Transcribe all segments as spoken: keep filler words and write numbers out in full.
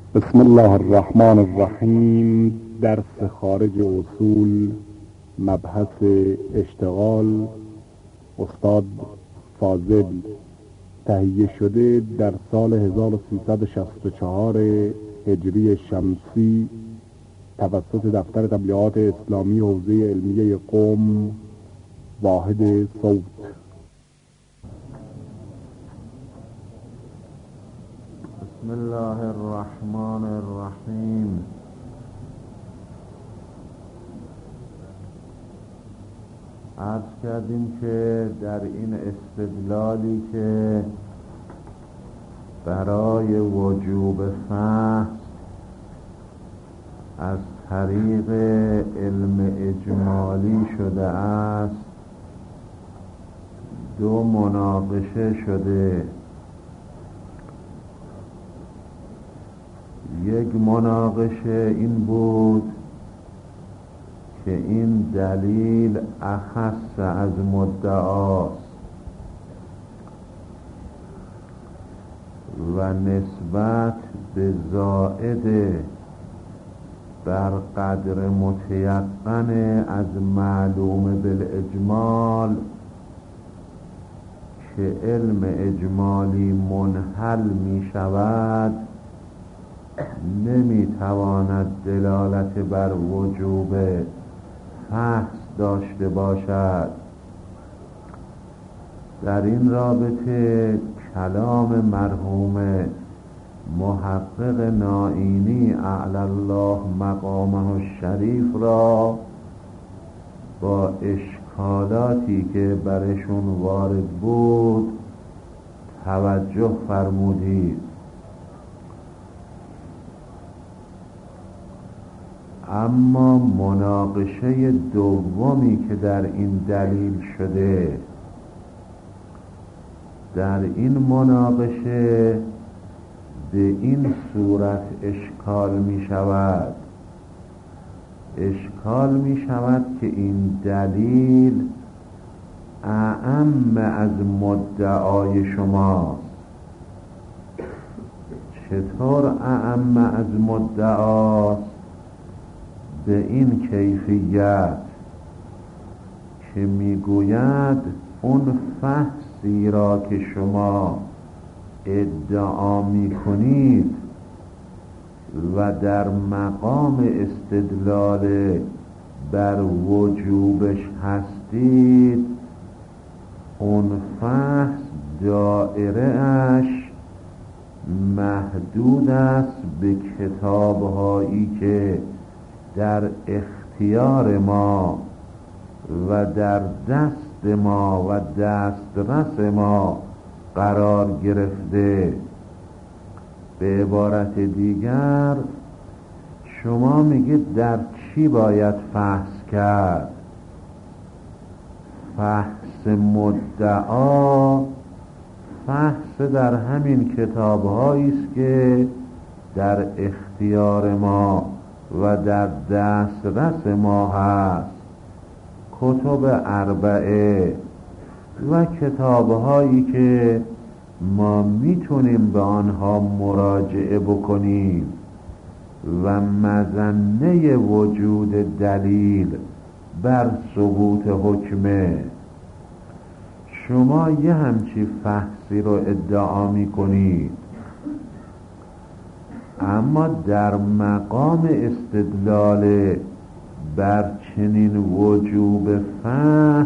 بسم الله الرحمن الرحیم. درس خارج اصول، مبحث اشتغال، استاد فاضل. تهیه شده در سال هزار و سیصد و شصت و چهار هجری شمسی توسط دفتر تبلیغات اسلامی حوزه علمیه قم، واحد صوت. بسم الله الرحمن الرحیم. عرض کردیم که در این استدلالی که برای وجوب فحص از طریق علم اجمالی شده است، دو مناقشه شده. یک مناقشه این بود که این دلیل اخص از مدعاست و نسبت به زائد بر قدر متیقن از معلوم بالاجمال که علم اجمالی منحل می شود، نمی تواند دلالت بر وجوب فحص داشته باشد. در این رابطه کلام مرحوم محقق نائینی اعلی الله مقامه الشریف را با اشکالاتی که برشون وارد بود توجه فرمودید. اما مناقشه دومی که در این دلیل شده، در این مناقشه به این صورت اشکال می شود اشکال می شود که این دلیل اعم از مدعای شماست. چطور اعم از مدعاست؟ به این کیفیت که میگوید اون فحصی را که شما ادعا میکنید و در مقام استدلال بر وجوبش هستید، اون فحص دائره اش محدود است به کتابهایی که در اختیار ما و در دست ما و دسترس ما قرار گرفته. به عبارت دیگر شما میگید در چی باید فحص کرد؟ فحص مدعا فحص در همین کتاب‌هایی است که در اختیار ما و در دسترس ما هست، کتب اربعه و کتاب‌هایی که ما میتونیم به آنها مراجعه بکنیم و مظنه وجود دلیل بر ثبوت حکمه. شما یه همچی فحصی رو ادعا میکنید، اما در مقام استدلال بر چنین وجوب فحص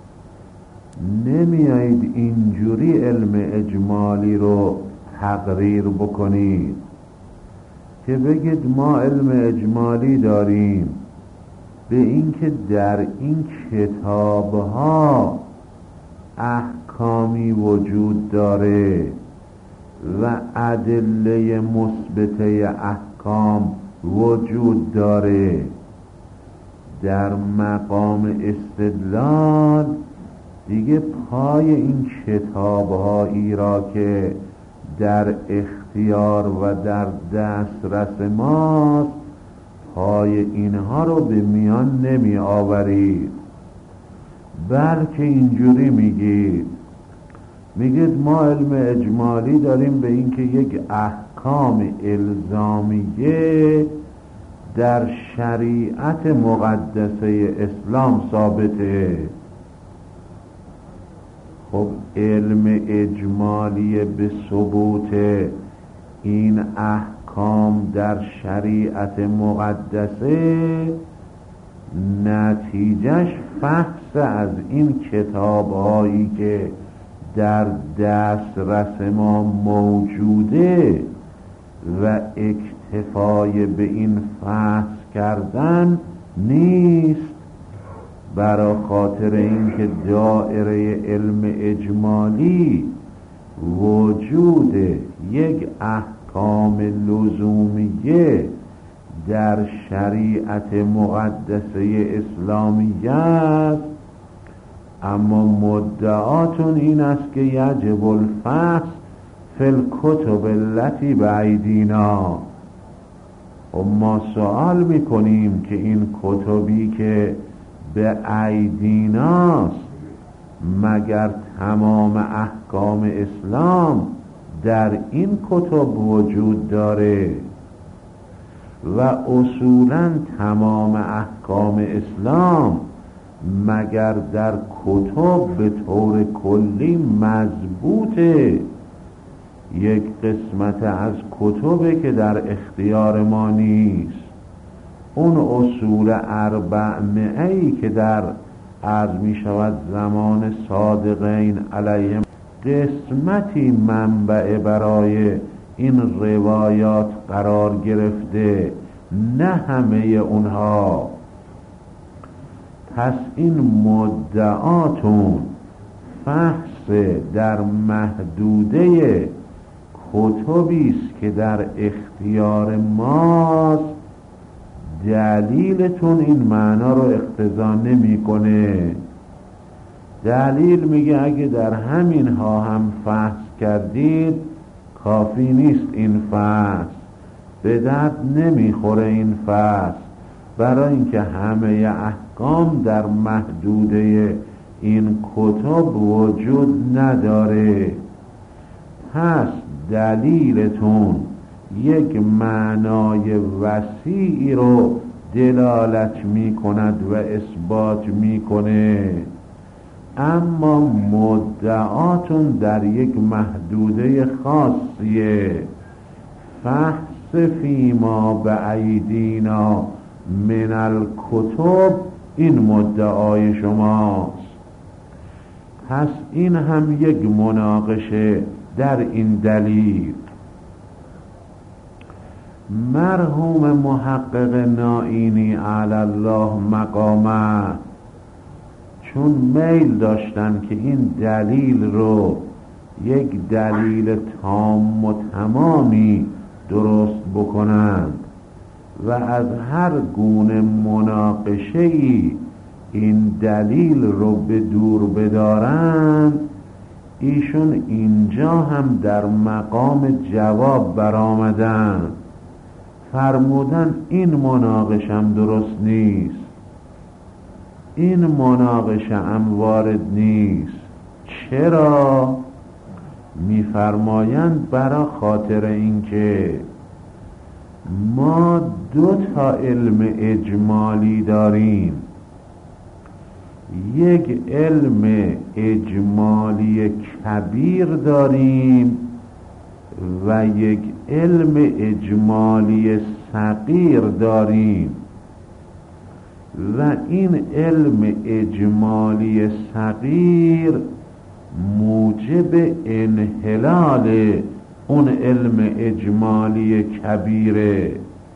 نمیایید اینجوری علم اجمالی رو تقریر بکنید که بگید ما علم اجمالی داریم به اینکه در این کتابها احکامی وجود داره و ادله مثبته احکام وجود داره. در مقام استدلال دیگه پای این کتاب‌هایی را که در اختیار و در دسترس ماست، پای اینها رو به میان نمی آورید، بلکه اینجوری میگید میگید ما علم اجمالی داریم به اینکه یک احکام احکام الزامیه در شریعت مقدسه اسلام ثابته. خب علم اجمالی به ثبوت این احکام در شریعت مقدسه نتیجهش فحص از این کتاب‌هایی که در دسترس ما موجوده و اکتفای به این فحص کردن نیست، برای خاطر اینکه دایره علم اجمالی وجود یک احکام لزومیه در شریعت مقدسه اسلامی است، اما مدعاتون این است که یجب الفحص فی الکتب التي بایدینا. و ما سوال میکنیم که این کتبی که به ایدیناست مگر تمام احکام اسلام در این کتب وجود داره؟ و اصولاً تمام احکام اسلام مگر در کتب به طور کلی مضبوطه؟ یک قسمت از کتبه که در اختیار ما نیست. اون اصول اربعمائه‌ای که در عرض می شود زمان صادقین علیهم قسمتی منبع برای این روایات قرار گرفته، نه همه اونها. پس این مدعاتون فحص در محدوده کتبی است که در اختیار ماست، دلیلتون این معنا رو اقتضا نمیکنه. دلیل میگه اگه در همین ها هم فحص کردید کافی نیست، این فحص به درد نمیخوره. این فحص برای اینکه همه احکام در محدوده این کتب وجود نداره. پس دلیلتون یک معنای وسیعی رو دلالت می کند و اثبات می کنه، اما مدعاتون در یک محدوده خاصیه. فحص فیما به ایدینا من الکتب این مدعای شماست. پس این هم یک مناقشه در این دلیل. مرحوم محقق نائینی علی الله مقامه چون میل داشتن که این دلیل رو یک دلیل تام و تمامی درست بکنند و از هر گونه مناقشه‌ای این دلیل رو به دور بدارند، ایشون اینجا هم در مقام جواب برآمدن، فرمودن این مناقشه هم درست نیست، این مناقشه هم وارد نیست. چرا؟ میفرمایند برای خاطر اینکه ما دو تا علم اجمالی داریم، یک علم اجمالی کبیر داریم و یک علم اجمالی صغیر داریم، و این علم اجمالی صغیر موجب انحلال اون علم اجمالی کبیره.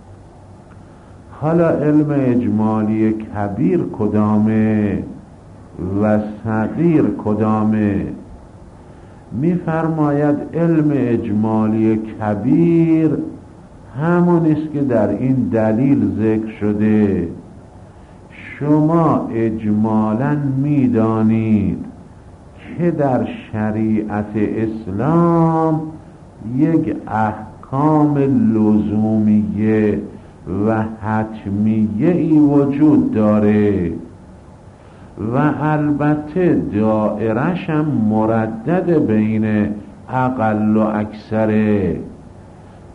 حالا علم اجمالی کبیر کدامه و صغیر کدامه؟ می‌فرماید علم اجمالی کبیر همون است که در این دلیل ذکر شده. شما اجمالاً می‌دانید که در شریعت اسلام یک احکام لزومیه و حتمیه ای وجود داره و البته دائرش هم مردد بین اقل و اکثره.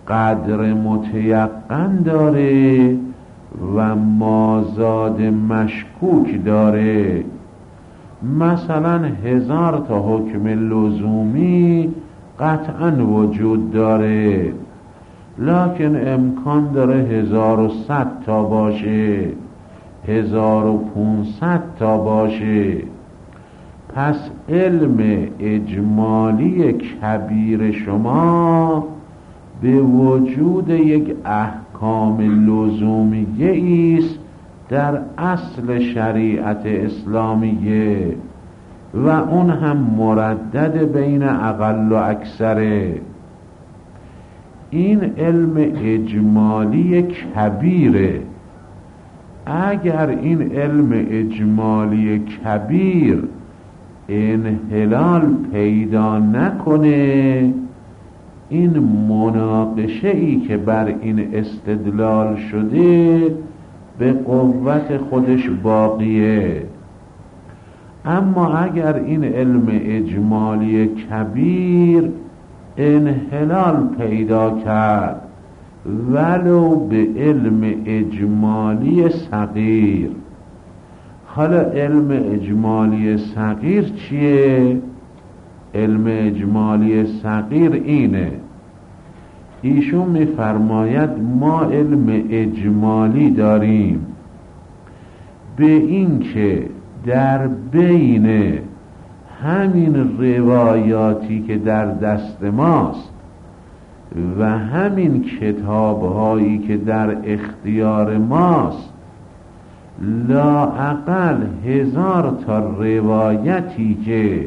قدر متیقن داره و مازاد مشکوک داره. مثلا هزار تا حکم لزومی قطعا وجود داره، لکن امکان داره هزار و صد تا باشه، هزار و پونصد تا باشه. پس علم اجمالی کبیر شما به وجود یک احکام لزومیه است در اصل شریعت اسلامیه و اون هم مردد بین اقل و اکثره. این علم اجمالی کبیره. اگر این علم اجمالی کبیر انحلال پیدا نکنه، این مناقشه ای که بر این استدلال شده به قوت خودش باقیه. اما اگر این علم اجمالی کبیر انحلال پیدا کرد ولو به علم اجمالی صغیر، حالا علم اجمالی صغیر چیه؟ علم اجمالی صغیر اینه، ایشون میفرماید ما علم اجمالی داریم به این که در بین همین روایاتی که در دست ماست و همین کتابهایی که در اختیار ماست لااقل هزار تا روایتی که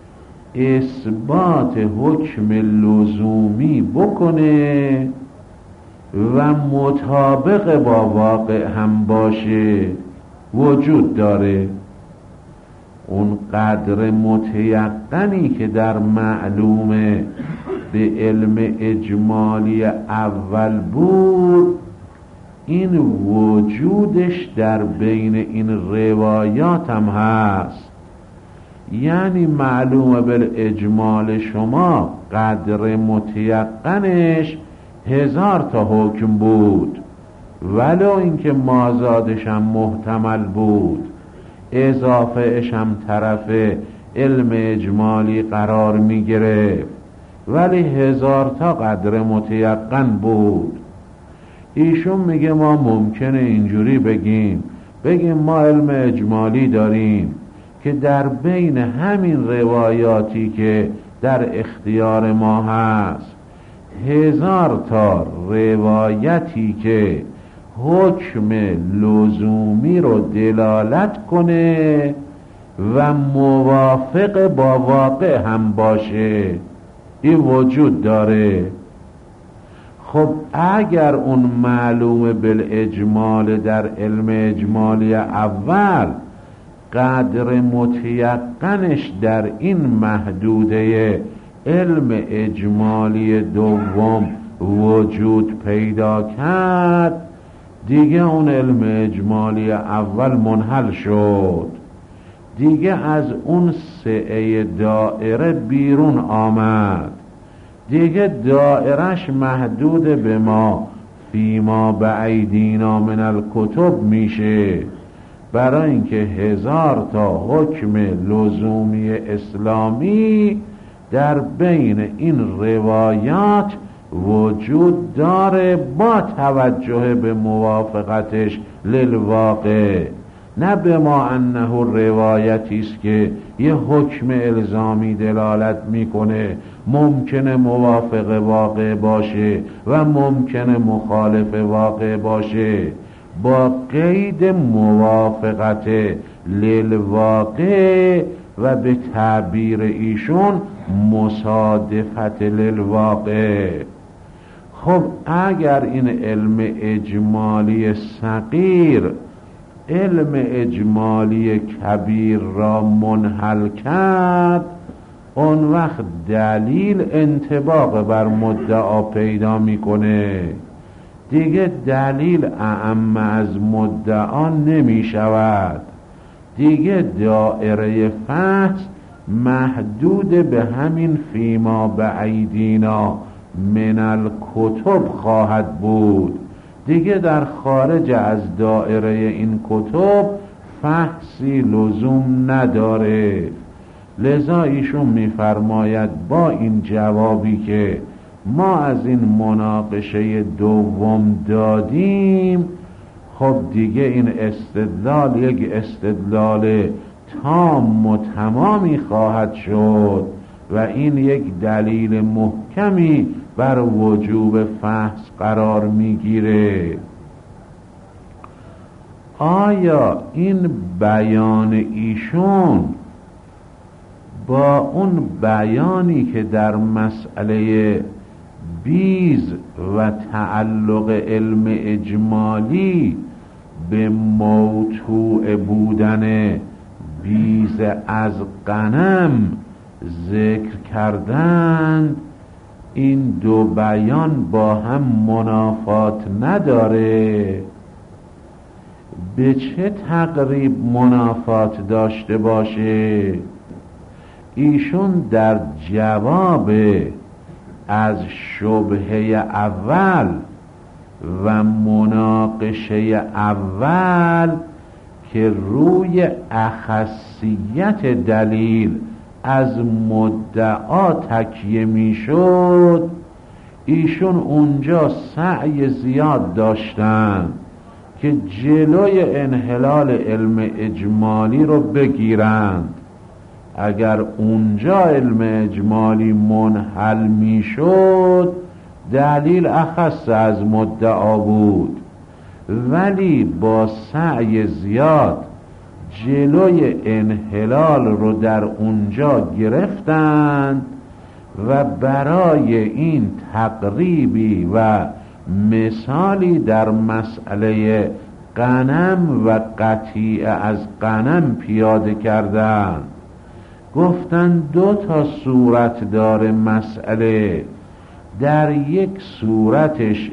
اثبات حکم لزومی بکنه و مطابق با واقع هم باشه وجود داره. اون قدر متیقنی که در معلومه به علم اجمالی اول بود، این وجودش در بین این روایات هم هست. یعنی معلومه بالاجمال شما قدر متیقنش هزار تا حکم بود، ولو اینکه مازادش هم محتمل بود، اضافهش هم طرف علم اجمالی قرار می گرفت، ولی هزار تا قدر متیقن بود. ایشون میگه ما ممکنه اینجوری بگیم بگیم ما علم اجمالی داریم که در بین همین روایاتی که در اختیار ما هست هزار تا روایتی که حکم لزومی رو دلالت کنه و موافق با واقع هم باشه، این وجود داره. خب اگر اون معلوم بالاجمال در علم اجمالی اول قدر متیقنش در این محدوده علم اجمالی دوم وجود پیدا کرد، دیگه اون علم اجمالی اول منحل شد، دیگه از اون سعه دائره بیرون آمد، دیگه دائرش محدود به ما فیما بعیدینا من الکتب میشه. برای اینکه هزار تا حکم لزومی اسلامی در بین این روایات وجود داره با توجه به موافقتش للواقع، نه به ما انه روایتی است که یه حکم الزامی دلالت میکنه، ممکنه موافق واقع باشه و ممکنه مخالف واقع باشه، با قید موافقت للواقع و به تعبیر ایشون مصادفت للواقع. خب اگر این علم اجمالی صغیر علم اجمالی کبیر را منحل کرد، اون وقت دلیل انطباق بر مدعا پیدا میکنه، دیگه دلیل اعم از مدعا نمی شود، دیگه دائره فحص محدود به همین فیما بعیدینا من الکتب خواهد بود، دیگه در خارج از دایره این کتب فحصی لزوم نداره. لذا ایشون میفرماید با این جوابی که ما از این مناقشه دوم دادیم، خب دیگه این استدلال یک استدلال تام و تمامی خواهد شد و این یک دلیل محکمی بر وجوب فحص قرار میگیره. آیا این بیان ایشون با اون بیانی که در مسئله بیز و تعلق علم اجمالی به موضوع بودن بیز از غنم ذکر کردند، این دو بیان با هم منافات نداره؟ به چه تقریب منافات داشته باشه؟ ایشون در جواب از شبهه اول و مناقشه اول که روی اخصیت دلیل از مدعا تکیه می شد، ایشون اونجا سعی زیاد داشتن که جلوی انحلال علم اجمالی رو بگیرند. اگر اونجا علم اجمالی منحل می شد دلیل اخص از مدعا بود، ولی با سعی زیاد جلوی انحلال رو در اونجا گرفتند و برای این تقریبی و مثالی در مسئله غنم و قطیع از غنم پیاده کردند. گفتن دو تا صورت داره مسئله، در یک صورتش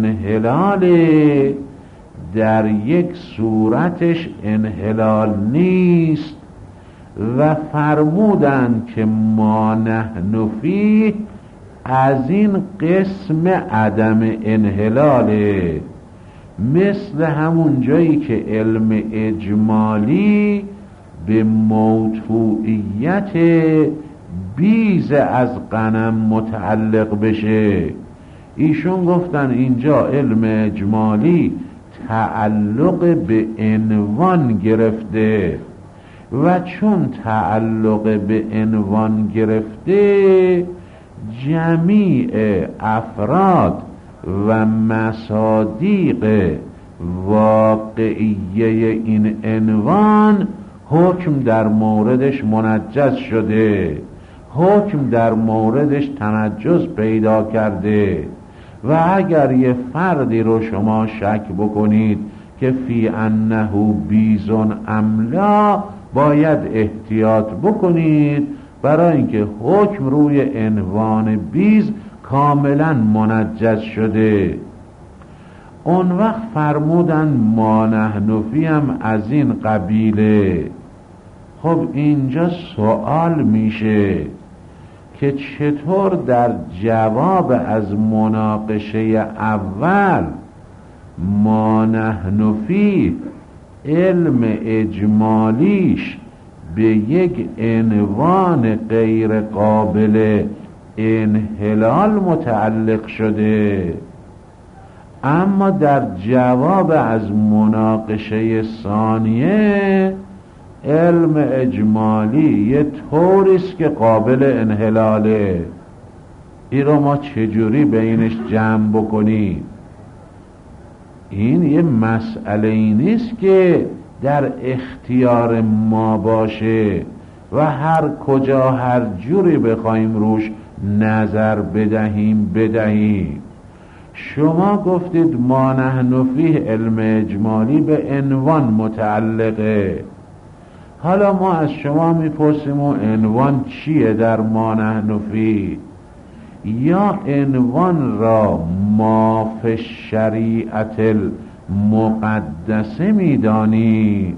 انحلاله، در یک صورتش انحلال نیست و فرمودن که ما نحن فیه از این قسم عدم انحلاله، مثل همون جایی که علم اجمالی به موضوعیت بیز از غنم متعلق بشه. ایشون گفتن اینجا علم اجمالی تعلق به عنوان گرفته و چون تعلق به عنوان گرفته جمیع افراد و مصادیق واقعیه این عنوان حکم در موردش منجز شده، حکم در موردش تنجز پیدا کرده. و اگر یه فردی رو شما شک بکنید که فی انه بیزون املا، باید احتیاط بکنید برای اینکه حکم روی عنوان بیز کاملا منجز شده. اون وقت فرمودن ما نحن فی هم از این قبیله. خب اینجا سوال میشه که چطور در جواب از مناقشه اول ما نحن فی علم اجمالیش به یک عنوان غیر قابل انحلال متعلق شده، اما در جواب از مناقشه ثانیه علم اجمالی یه طوریست که قابل انحلاله. این رو ما چجوری بینش جمع بکنیم؟ این یه مسئله ای نیست که در اختیار ما باشه و هر کجا هر جوری بخوایم روش نظر بدهیم بدهیم. شما گفتید ما نحن فیه علم اجمالی به عنوان متعلقه. حالا ما از شما میپرسیم و عنوان چیه در ما نحن فیه؟ یا عنوان را ما فی شریعت المقدسه میدانید،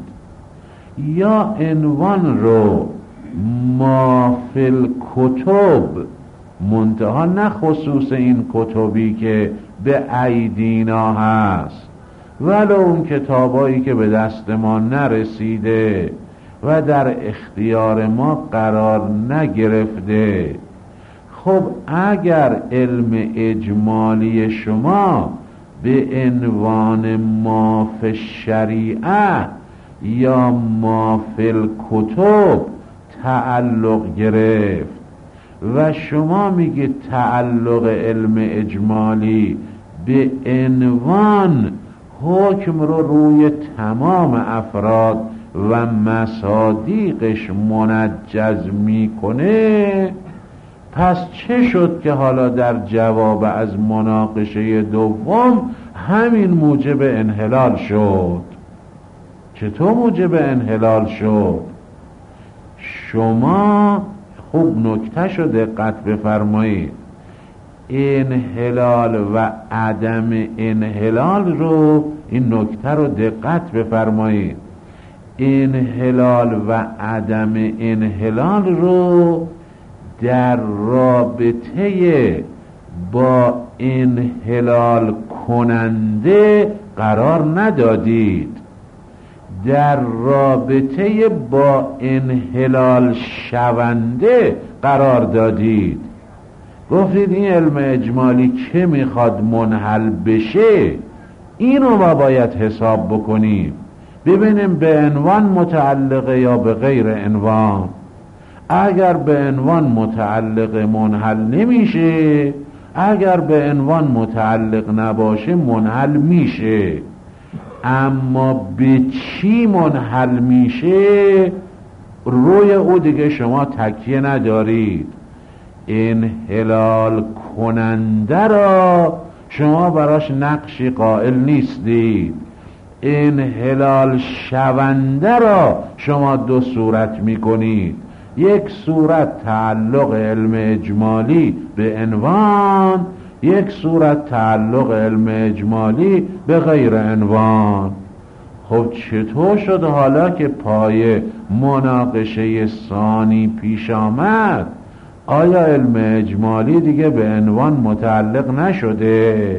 یا عنوان رو ما فی الکتب منتها نه خصوص این کتبی که به ایدینا هست، ولو اون کتابایی که به دست ما نرسیده و در اختیار ما قرار نگرفته. خب اگر علم اجمالی شما به عنوان ما فی الشریعه یا ما فی الکتب تعلق گرفت و شما میگید تعلق علم اجمالی به عنوان حکم رو روی تمام افراد و مصادیقش منجز میکنه، پس چه شد که حالا در جواب از مناقشه دوم همین موجب انحلال شد؟ چطور موجب انحلال شد؟ شما خوب نکته شو دقت بفرمایید. انحلال و عدم انحلال رو، این نکته رو دقت بفرمایید، انحلال و عدم انحلال رو در رابطه با انحلال کننده قرار ندادید، در رابطه با انحلال شونده قرار دادید. گفتید این علم اجمالی که میخواد منحل بشه اینو ما باید حساب بکنیم، ببینیم به عنوان متعلقه یا به غیر عنوان. اگر به عنوان متعلق منحل نمیشه، اگر به عنوان متعلق نباشه منحل میشه. اما به چی منحل میشه روی او دیگه شما تکیه ندارید. انحلال کننده را شما براش نقشی قائل نیستید، انحلال شونده را شما دو صورت میکنید. یک صورت تعلق علم اجمالی به عنوان، یک صورت تعلق علم اجمالی به غیر عنوان. خب چطور شد حالا که پای مناقشه ثانی پیش آمد آیا علم اجمالی دیگه به عنوان متعلق نشده؟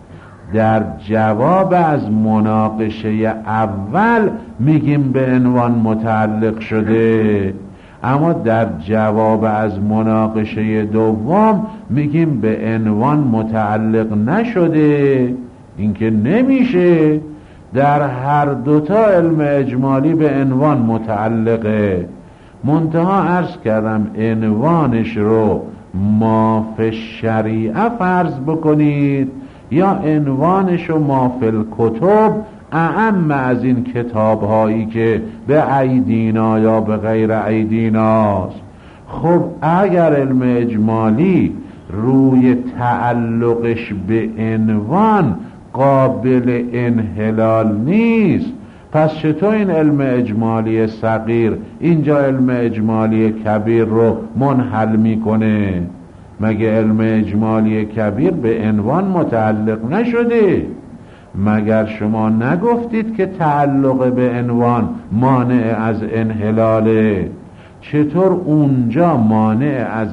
در جواب از مناقشه اول میگیم به عنوان متعلق شده، اما در جواب از مناقشه دوم میگیم به عنوان متعلق نشده. این که نمیشه، در هر دوتا علم اجمالی به عنوان متعلقه. منتها عرض کردم عنوانش رو ما فی الشریعه فرض بکنید یا عنوانش رو ما فی الکتب، اعم از این کتاب هایی که به ایدینا یا به غیر ایدیناست. خب اگر علم اجمالی روی تعلقش به عنوان قابل انحلال نیست، پس چطور این علم اجمالی صغیر اینجا علم اجمالی کبیر رو منحل میکنه؟ مگه علم اجمالی کبیر به عنوان متعلق نشده؟ مگر شما نگفتید که تعلق به عنوان مانع از انحلاله؟ چطور اونجا مانع از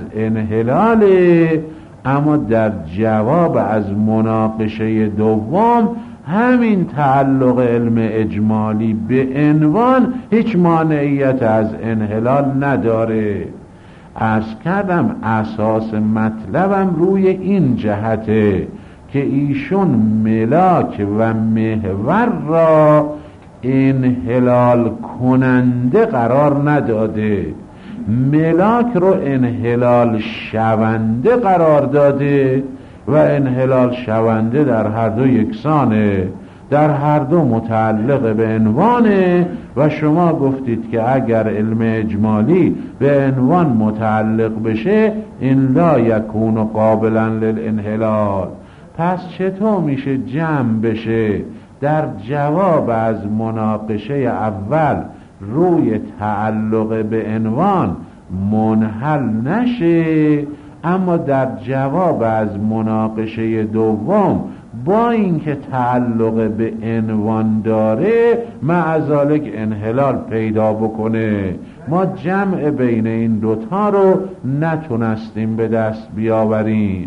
انحلاله اما در جواب از مناقشه دوم همین تعلق علم اجمالی به عنوان هیچ مانعیت از انحلال نداره؟ عرض کردم اساس مطلبم روی این جهته که ایشون ملاک و محور را انحلال کننده قرار نداده، ملاک رو انحلال شونده قرار داده و انحلال شونده در هر دو یکسانه، در هر دو متعلق به عنوانه. و شما گفتید که اگر علم اجمالی به عنوان متعلق بشه این لا یکون قابلا للانحلال، پس چطور میشه جمع بشه در جواب از مناقشه اول روی تعلق به عنوان منحل نشه، اما در جواب از مناقشه دوم با اینکه تعلق به عنوان داره معذالک انحلال پیدا بکنه. ما جمع بین این دوتا رو نتونستیم به دست بیاوریم.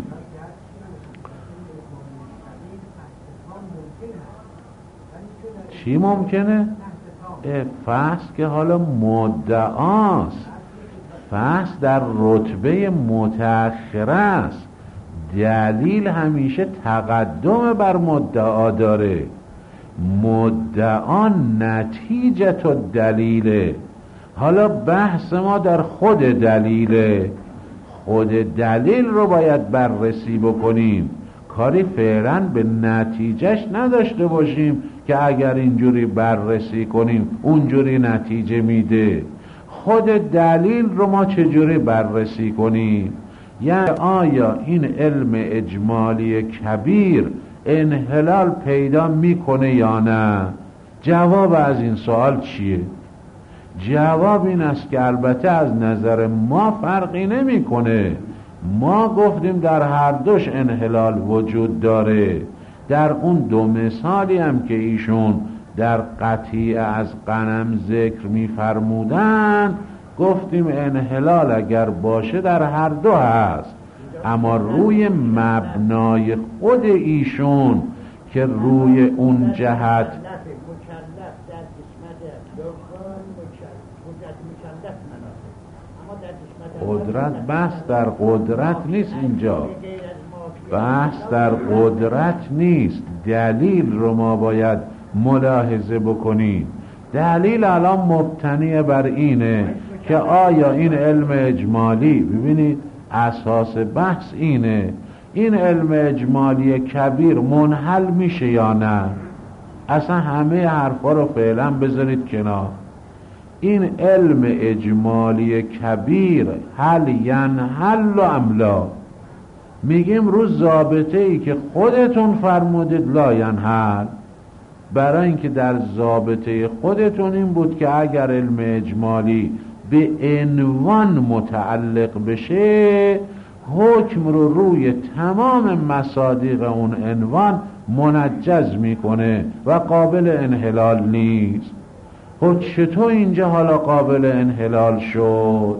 چی ممکنه؟ فحص که حالا مدعاست، فحص در رتبه متأخر است. دلیل همیشه تقدم بر مدعا داره. مدعا نتیجه و دلیله. حالا بحث ما در خود دلیله. خود دلیل رو باید بررسی بکنیم، کاری فعلا به نتیجهش نداشته باشیم که اگر اینجوری بررسی کنیم اونجوری نتیجه میده. خود دلیل رو ما چجوری بررسی کنیم؟ یعنی آیا این علم اجمالی کبیر انحلال پیدا میکنه یا نه؟ جواب از این سوال چیه؟ جواب این است که البته از نظر ما فرقی نمیکنه. ما گفتیم در هر دوش انحلال وجود داره. در اون دو مثالی هم که ایشون در قطیع از غنم ذکر می‌فرمودن گفتیم انحلال اگر باشه در هر دو هست، اما روی مبنای خود ایشون که روی اون جهت قدرت، بحث در قدرت نیست اینجا، بحث در قدرت نیست. دلیل رو ما باید ملاحظه بکنیم. دلیل الان مبتنی بر اینه که آیا این علم اجمالی، ببینید اساس بحث اینه، این علم اجمالی کبیر منحل میشه یا نه؟ اصلا همه حرفا رو فعلا بذارید کنار. این علم اجمالی کبیر هل ینحل ام لا؟ میگیم رو ضابطه ای که خودتون فرمودید لا ینحل، برای اینکه در ضابطه خودتون این بود که اگر علم اجمالی به عنوان متعلق بشه حکم رو روی تمام مصادیق اون عنوان منجز میکنه و قابل انحلال نیست. خب چطور اینجا حالا قابل انحلال شد؟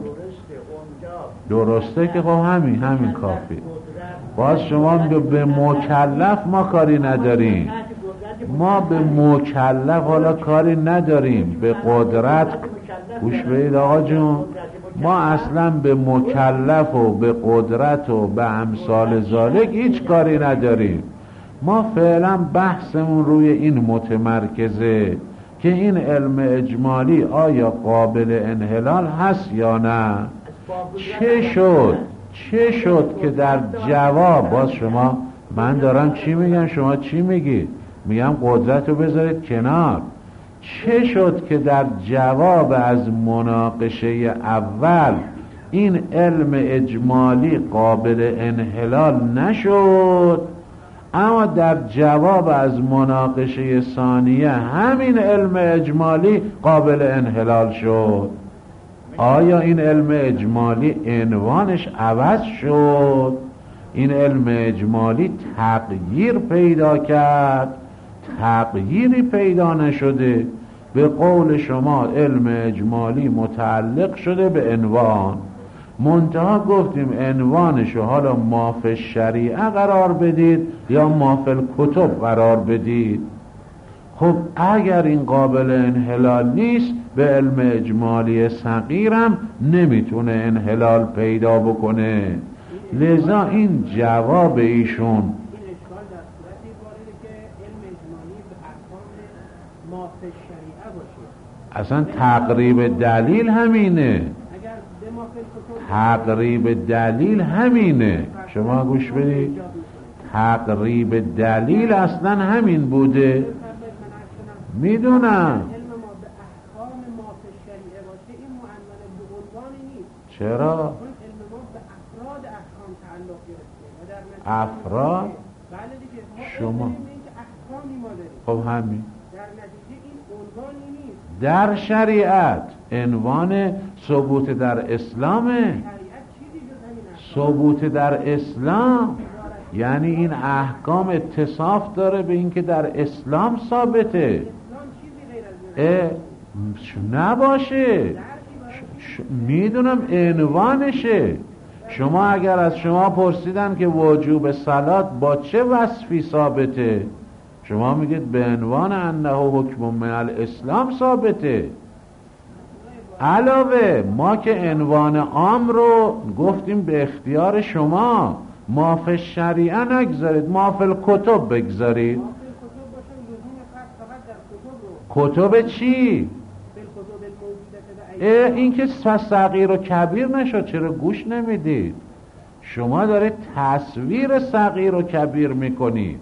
درسته که خب همین همین کافی. باز شما به مکلف ما کاری نداریم، ما به مکلف حالا کاری نداریم، به قدرت گوش بدید آقا جون، ما اصلا به مکلف و به قدرت و به امثال ذالک هیچ کاری نداریم. ما فعلا بحثمون روی این متمرکزه که این علم اجمالی آیا قابل انحلال هست یا نه. چه شد چه شد که در جواب، باز شما، من دارم چی میگم شما چی میگی؟ میگم قدرت رو بذارید کنار. چه شد که در جواب از مناقشه اول این علم اجمالی قابل انحلال نشد، اما در جواب از مناقشه ثانیه همین علم اجمالی قابل انحلال شد؟ آیا این علم اجمالی عنوانش عوض شد؟ این علم اجمالی تغییر پیدا کرد؟ تغییری پیدا نشده. به قول شما علم اجمالی متعلق شده به عنوان، منتها گفتیم عنوانشو حالا ما فی الشریعه قرار بدید یا ما فی الکتب قرار بدید. خب اگر این قابل انحلال نیست، به علم اجمالی صغیرم نمیتونه انحلال پیدا بکنه. لذا این جواب ایشون اصلا تقریب دلیل همینه، تقریب دلیل همینه. شما گوش بدید، تقریب دلیل اصلا همین بوده. میدونم چرا افراد شما خب همین در شریعت عنوان ثبوت در اسلامه. ثبوت در اسلام یعنی این احکام اتصاف داره به این که در اسلام ثابته. اه نباشه، میدونم عنوانشه. شما اگر از شما پرسیدن که وجوب صلات با چه وصفی ثابته، شما میگید به عنوان انه حکم من الاسلام ثابته. علاوه ما که عنوان عام رو گفتیم به اختیار شما، ما فی شریعه نگذارید، ما فی الکتب بگذارید. کتب چی؟ این که صغیر و کبیر نشد، چرا گوش نمیدید؟ شما دارید تصویر صغیر و کبیر میکنید.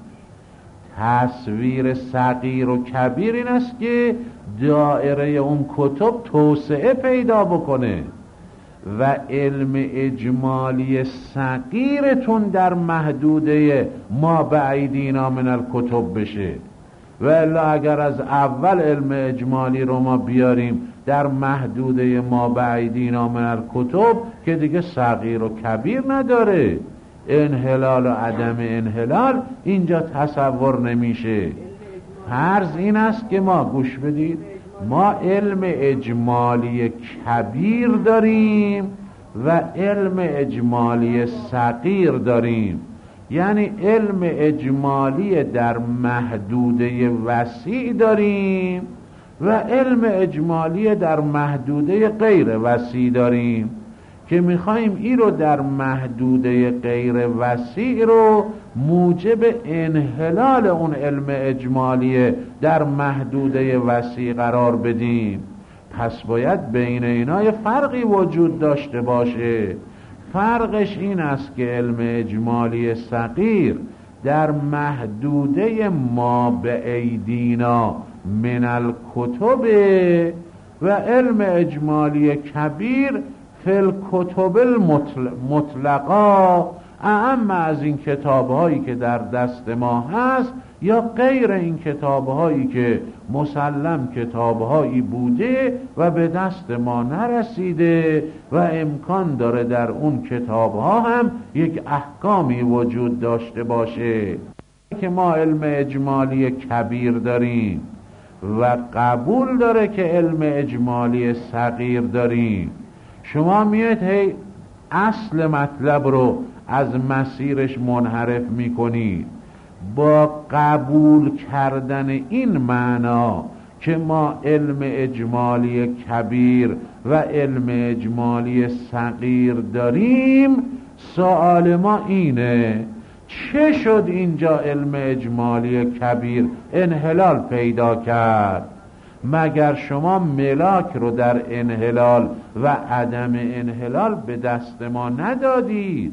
تصویر صغیر و کبیر این است که دایره اون کتب توسعه پیدا بکنه و علم اجمالی صغیرتون در محدوده ما بعیدینا من الکتب بشه. و الا اگر از اول علم اجمالی رو ما بیاریم در محدوده ما بعیدینا من الکتب که دیگه صغیر و کبیر نداره، انحلال و عدم انحلال اینجا تصور نمیشه. فرض این است که ما گوش بدید، ما علم اجمالی کبیر داریم و علم اجمالی صغیر داریم. یعنی علم اجمالی در محدوده وسیع داریم و علم اجمالی در محدوده غیر وسیع داریم که میخوایم این رو در محدوده غیر وسیع رو موجب انحلال اون علم اجمالی در محدوده وسیع قرار بدیم. پس باید بین اینا یه فرقی وجود داشته باشه. فرقش این است که علم اجمالی صغیر در محدوده ما به ایدینا من الکتب و علم اجمالی کبیر فی الکتب المطلقا، اعم از این کتاب‌هایی که در دست ما هست یا غیر این کتاب‌هایی که مسلم کتاب‌هایی بوده و به دست ما نرسیده و امکان داره در اون کتاب‌ها هم یک احکامی وجود داشته باشه. که ما علم اجمالی کبیر داریم و قبول داره که علم اجمالی صغیر داریم. شما میاد هی اصل مطلب رو از مسیرش منحرف میکنید. با قبول کردن این معنا که ما علم اجمالی کبیر و علم اجمالی صغیر داریم، سوال ما اینه چه شد اینجا علم اجمالی کبیر انحلال پیدا کرد؟ مگر شما ملاک رو در انحلال و عدم انحلال به دست ما ندادید؟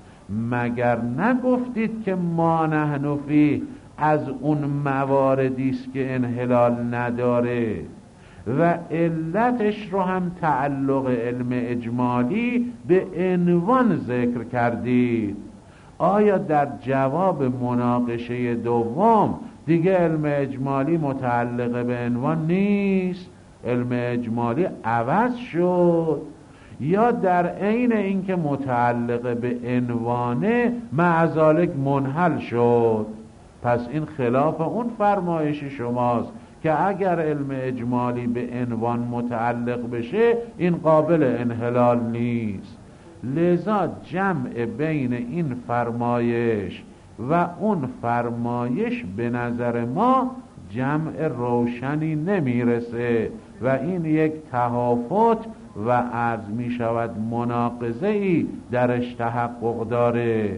مگر نگفتید که ما نحن فی از اون مواردی است که انحلال نداره و علتش رو هم تعلق علم اجمالی به عنوان ذکر کردید؟ آیا در جواب مناقشه دوم دیگه علم اجمالی متعلق به عنوان نیست، علم اجمالی عوض شد؟ یا در عین اینکه متعلق به عنوانه معذالک منحل شد؟ پس این خلاف اون فرمایش شماست که اگر علم اجمالی به عنوان متعلق بشه این قابل انحلال نیست. لذا جمع بین این فرمایش و اون فرمایش به نظر ما جمع روشنی نمیرسه و این یک تهافت و عرض می شود مناقضه ای درش تحقق داره.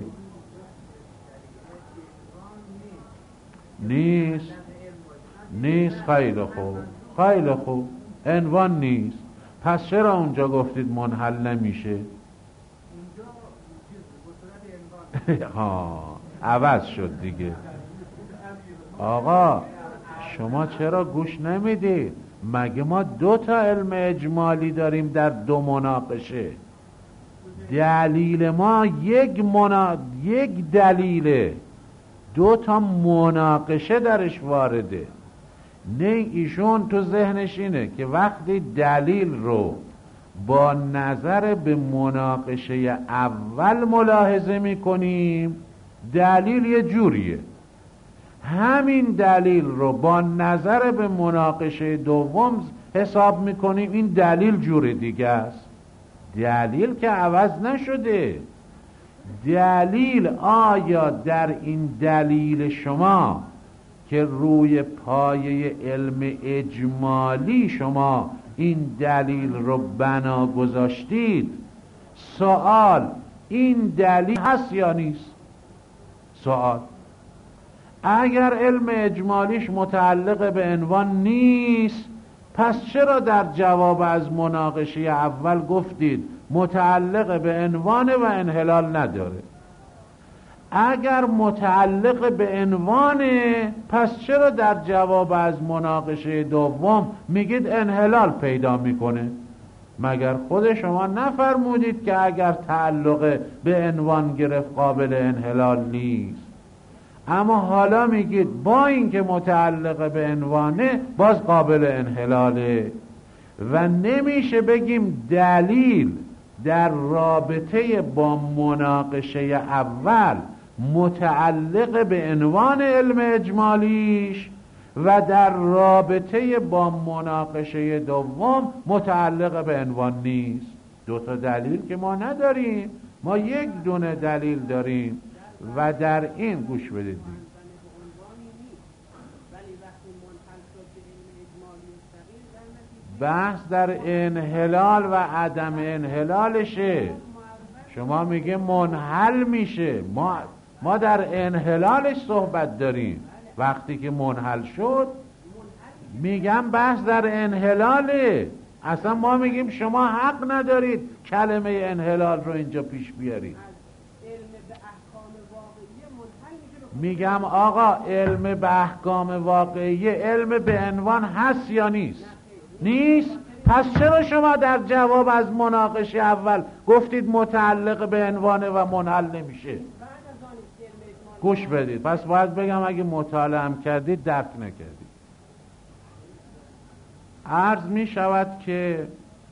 نیست نیست خیلی خوب خیلی خوب عنوان نیست. پس چرا اونجا گفتید منحل نمیشه؟ ها عوض شد دیگه. آقا شما چرا گوش نمیدید؟ مگه ما دو تا علم اجمالی داریم در دو مناقشه؟ دلیل ما یک منا... یک دلیله، دو تا مناقشه درش وارده. نه ایشون تو ذهنش اینه که وقتی دلیل رو با نظر به مناقشه اول ملاحظه میکنیم دلیل یه جوریه، همین دلیل رو با نظر به مناقشه دوم حساب میکنیم، این دلیل جور دیگه است. دلیل که عوض نشده. دلیل آیا در این دلیل شما که روی پایه علم اجمالی شما این دلیل رو بنا گذاشتید، سوال این دلیل هست یا نیست؟ سوال اگر علم اجمالیش متعلق به عنوان نیست، پس چرا در جواب از مناقشه اول گفتید متعلق به عنوان و انحلال نداره؟ اگر متعلق به عنوانه، پس چرا در جواب از مناقشه دوم میگید انحلال پیدا میکنه؟ مگر خود شما نفرمودید که اگر تعلق به عنوان گرفت قابل انحلال نیست؟ اما حالا میگید با اینکه متعلق به عنوانه باز قابل انحلاله. و نمیشه بگیم دلیل در رابطه با مناقشه اول متعلق به عنوان علم اجمالیش و در رابطه با مناقشه دوم متعلق به عنوان نیست. دو تا دلیل که ما نداریم، ما یک دونه دلیل داریم و در این گوش بدید. بحث در انحلال و عدم انحلالشه. شما میگه منحل میشه، ما ما در انحلالش صحبت داریم. وقتی که منحل شد میگم بحث در انحلاله. اصلا ما میگیم شما حق ندارید کلمه انحلال رو اینجا پیش بیارید. میگم آقا علم به احکام واقعی علم به عنوان هست یا نیست؟ نیست. پس چرا شما در جواب از مناقشه اول گفتید متعلق به عنوان و منحل نمیشه؟ گوش بدید. پس باید بگم اگه مطالعه هم کردید درک نکردید. عرض می شود که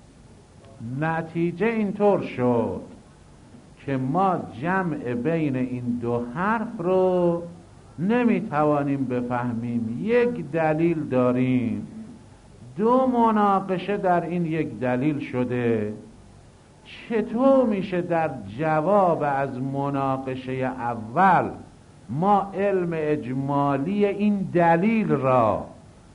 نتیجه اینطور شد که ما جمع بین این دو حرف رو نمی توانیم بفهمیم. یک دلیل داریم، دو مناقشه در این یک دلیل شده. چطور میشه در جواب از مناقشه اول ما علم اجمالی این دلیل را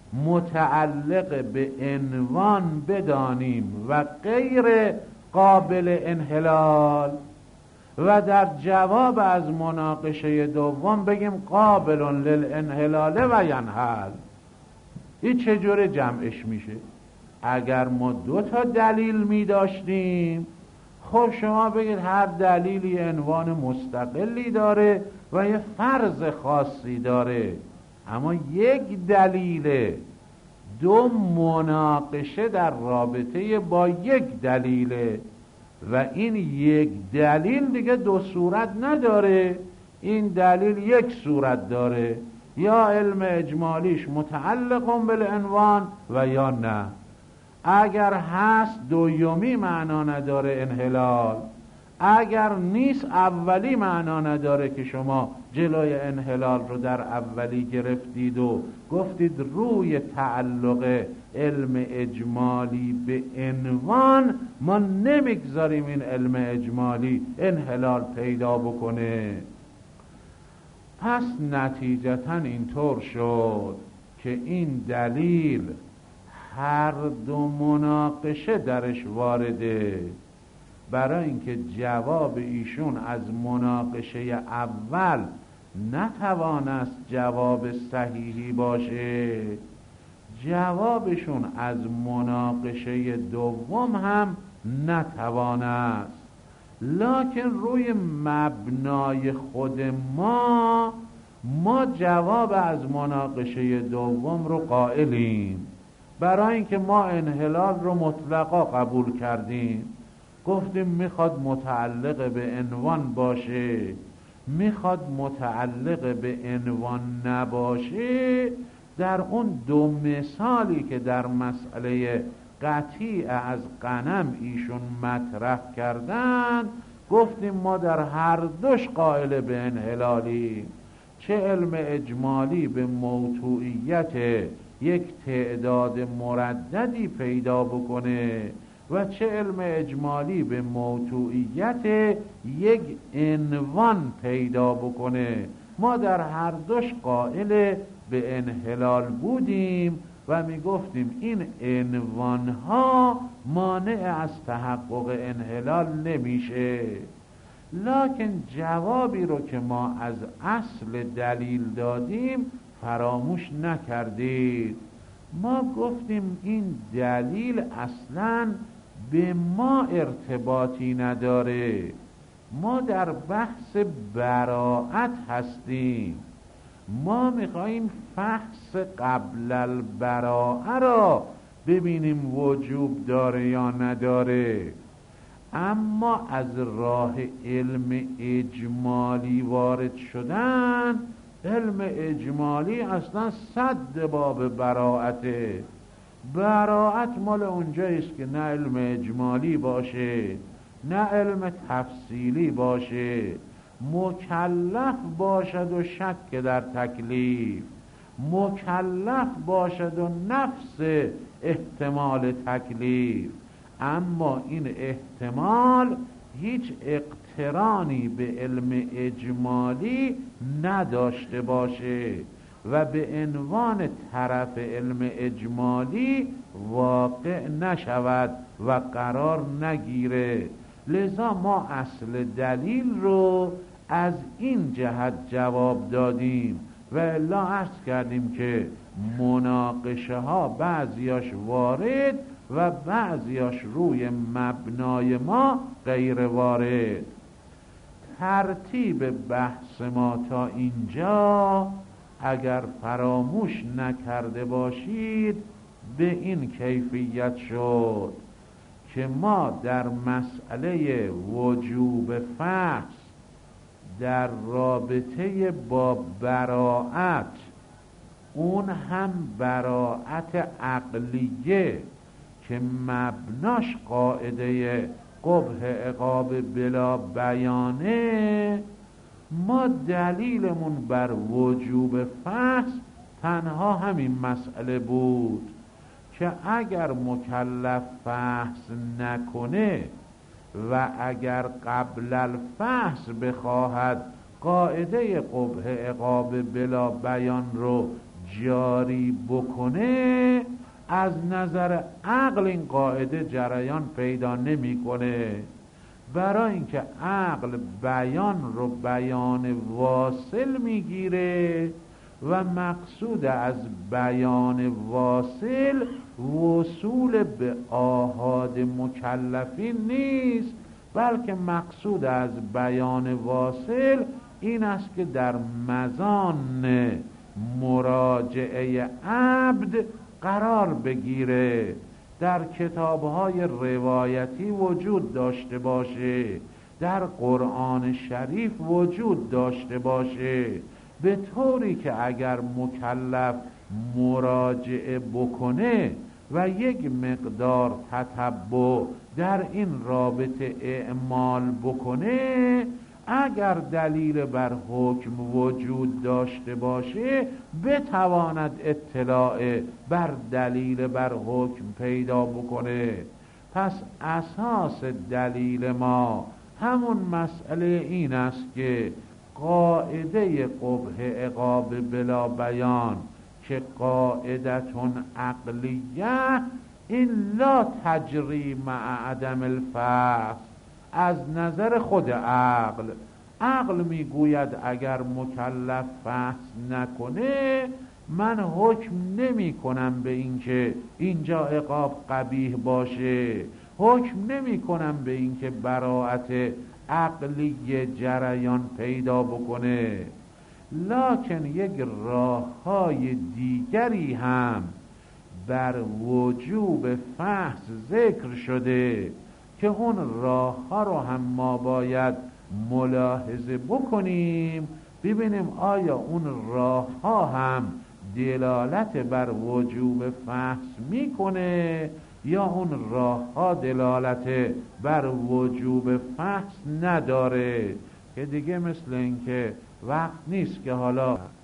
متعلق به عنوان بدانیم و غیر قابل انحلال، و در جواب از مناقشه دوم بگیم قابل للانحلال و ینحل؟ این چجوره جمعش میشه؟ اگر ما دو تا دلیل می داشتیم، خب شما بگید هر دلیلی عنوان مستقلی داره و یه فرض خاصی داره. اما یک دلیل، دو مناقشه در رابطه با یک دلیله و این یک دلیل دیگه دو صورت نداره. این دلیل یک صورت داره، یا علم اجمالیش متعلق بالعنوان و یا نه. اگر هست دومی معنا نداره انحلال، اگر نیست اولی معنا نداره که شما جلوی انحلال رو در اولی گرفتید و گفتید روی تعلق علم اجمالی به عنوان ما نمیگذاریم این علم اجمالی انحلال پیدا بکنه. پس نتیجتا اینطور شد که این دلیل هر دو مناقشه درش وارده. برای اینکه جواب ایشون از مناقشه اول نتوانست جواب صحیحی باشه، جوابشون از مناقشه دوم هم نتوانست. لکن روی مبنای خود ما ما جواب از مناقشه دوم رو قائلیم. برای اینکه ما انحلال رو مطلقا قبول کردیم، گفتیم میخواد متعلق به عنوان باشه، میخواد متعلق به عنوان نباشه. در اون دو مثالی که در مسئله قطیع از غنم ایشون مطرح کردن، گفتیم ما در هر دوش قائل به انحلالیم، چه علم اجمالی به موضوعیت یک تعداد مرددی پیدا بکنه و چه علم اجمالی به موضوعیت یک عنوان پیدا بکنه، ما در هر دوش قائل به انحلال بودیم و می گفتیم این عنوانها مانع از تحقق انحلال نمیشه. لکن جوابی رو که ما از اصل دلیل دادیم فراموش نکردید. ما گفتیم این دلیل اصلاً به ما ارتباطی نداره، ما در بحث براءت هستیم، ما میخواییم فحص قبل البراءه را ببینیم وجوب داره یا نداره. اما از راه علم اجمالی وارد شدن، علم اجمالی اصلا صد باب براءته. براءت مال اونجاییست که نه علم اجمالی باشه نه علم تفصیلی باشه، مکلف باشد و شک در تکلیف، مکلف باشد و نفس احتمال تکلیف، اما این احتمال هیچ اقترانی به علم اجمالی نداشته باشه و به عنوان طرف علم اجمالی واقع نشود و قرار نگیره. لذا ما اصل دلیل رو از این جهت جواب دادیم و الا عرض کردیم که مناقشه ها بعضیاش وارد و بعضیاش روی مبنای ما غیر وارد. ترتیب بحث ما تا اینجا اگر فراموش نکرده باشید به این کیفیت شد که ما در مسئله وجوب فحص در رابطه با براءت، اون هم براءت عقلیه که مبناش قاعده قبح عقاب بلا بیانه، ما دلیلمون بر وجوب فحص تنها همین مسئله بود که اگر مکلف فحص نکنه و اگر قبل الفحص بخواهد قاعده قبح عقاب بلا بیان رو جاری بکنه، از نظر عقل این قاعده جریان پیدا نمیکنه. برای اینکه عقل بیان رو بیان واصل میگیره و مقصود از بیان واصل وصول به آحاد مکلفین نیست، بلکه مقصود از بیان واصل این است که در مزان مراجعه عبد قرار بگیره، در کتابهای روایتی وجود داشته باشه، در قرآن شریف وجود داشته باشه، به طوری که اگر مکلف مراجعه بکنه و یک مقدار تتبع در این رابطه اعمال بکنه، اگر دلیل بر حکم وجود داشته باشه بتواند اطلاع بر دلیل بر حکم پیدا بکنه. پس اساس دلیل ما همون مسئله این است که قاعده قبح عقاب بلا بیان که قاعدتون عقلیه این لا تجری مع عدم الفحص، از نظر خود عقل، عقل میگوید اگر مکلف فحص نکنه من حکم نمی کنم به اینکه اینجا عقاب قبیح باشه، حکم نمی کنم به اینکه براءت عقلی جریان پیدا بکنه. لکن یک راههای دیگری هم بر وجوب فحص ذکر شده که اون راه ها رو هم ما باید ملاحظه بکنیم، ببینیم آیا اون راه ها هم دلالت بر وجوب فحص میکنه یا اون راه ها دلالت بر وجوب فحص نداره، که دیگه مثل این که وقت نیست که حالا